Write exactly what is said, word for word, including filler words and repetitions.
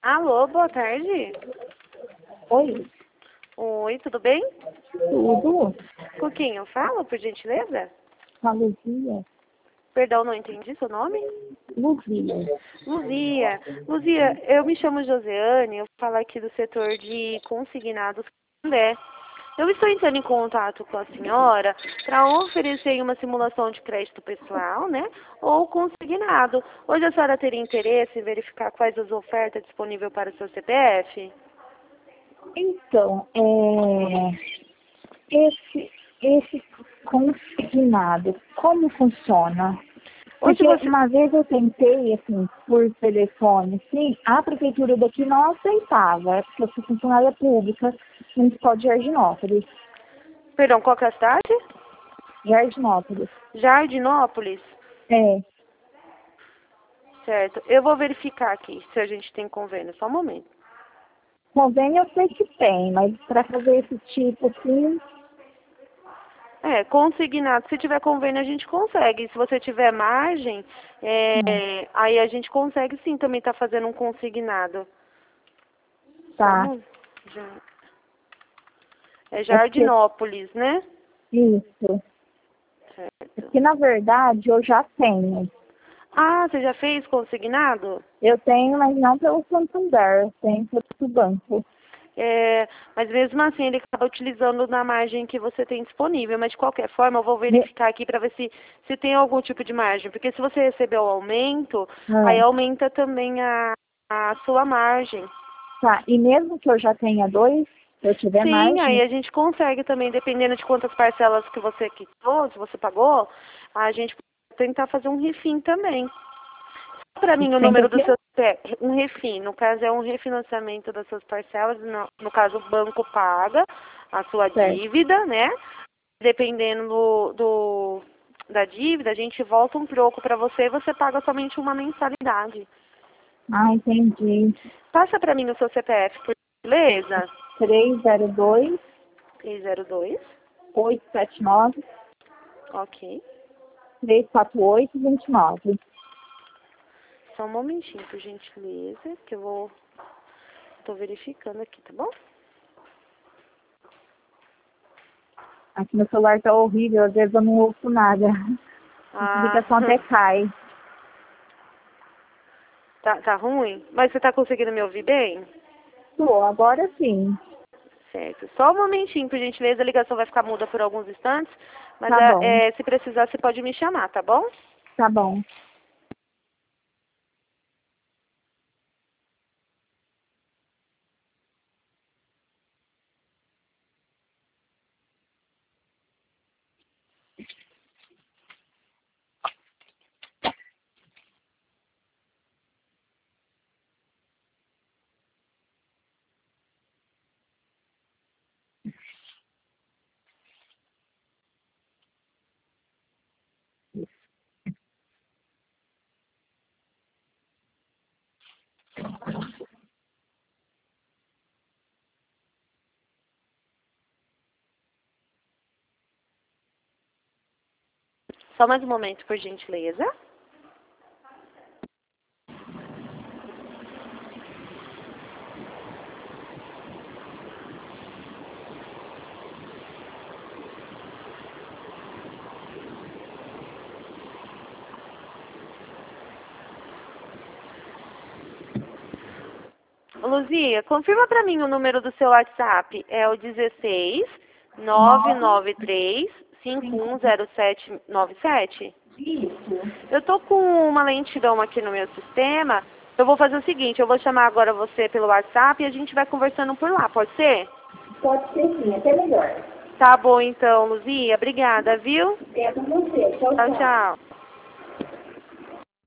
Alô, boa tarde. Oi, Oi, tudo bem? tudo? Com quem eu falo, por gentileza? A Luzia? Perdão, não entendi seu nome. Luzia. Luzia. Luzia, eu me chamo Josiane, eu falo aqui do setor de consignados Candé. Eu estou entrando em contato com a senhora para oferecer uma simulação de crédito pessoal, né? Ou consignado. Hoje a senhora teria interesse em verificar quais as ofertas disponíveis para o seu C P F? Então, é, esse, esse consignado, como funciona? Hoje Porque você... uma vez eu tentei, assim, por telefone, sim, a prefeitura daqui não aceitava, é porque eu sou funcionária pública municipal de Jardinópolis. Perdão, qual que é a cidade? Jardinópolis. Jardinópolis? É, Certo. Eu vou verificar aqui se a gente tem convênio. Só um momento. convênio eu sei que tem, mas para fazer esse tipo, assim, É, consignado. Se tiver convênio, a gente consegue. Se você tiver margem, não. é, aí a gente consegue sim também estar fazendo um consignado. Só Tá. um... Já... É É porque, Jardinópolis, né? isso. Certo. Porque, na verdade, eu já tenho. Ah, você já fez consignado? Eu tenho, mas não pelo Santander, eu tenho pelo outro banco. É, mas mesmo assim ele acaba utilizando na margem que você tem disponível. Mas de qualquer forma eu vou Me- verificar aqui para ver se, se tem algum tipo de margem. Porque se você recebeu o aumento, aí ah, aumenta também a, a sua margem. tá, e mesmo que eu já tenha dois, se eu tiver Sim, aí margem, a gente consegue também, dependendo de quantas parcelas que você quitou, se você pagou, a gente pode tentar fazer um refim também. Para mim, o tem que número do aqui? seu C P F, um refim, no caso é um refinanciamento das suas parcelas, no, no caso o banco paga a sua Certo. dívida, né? Dependendo do, do da dívida, a gente volta um troco para você e você paga somente uma mensalidade. Ah, entendi. Passa para mim o seu C P F, por gentileza. três zero dois, três zero dois, oito sete nove, ok. três quatro oito, dois nove. Só um momentinho, por gentileza, que eu vou... Tô verificando aqui, tá bom? Aqui meu celular tá horrível, às vezes eu não ouço nada. A Ah, ligação até cai. tá, tá ruim? Mas você tá conseguindo me ouvir bem? Tô, agora sim. Certo. Só um momentinho, por gentileza, a ligação vai ficar muda por alguns instantes, mas Tá é, bom, é, se precisar você pode me chamar, tá bom? tá bom. Só mais um momento, por gentileza. Ô, Luzia, confirma pra mim o número do seu WhatsApp. É o dezesseis, nove nove três, cinco um zero sete nove sete? Isso. Eu tô com uma lentidão aqui no meu sistema. Eu vou fazer o seguinte, eu vou chamar agora você pelo WhatsApp e a gente vai conversando por lá, pode ser? Pode ser sim, até melhor. Tá bom então, Luzia. Obrigada, viu? É com você. Tchau, Tchau, tchau. tchau.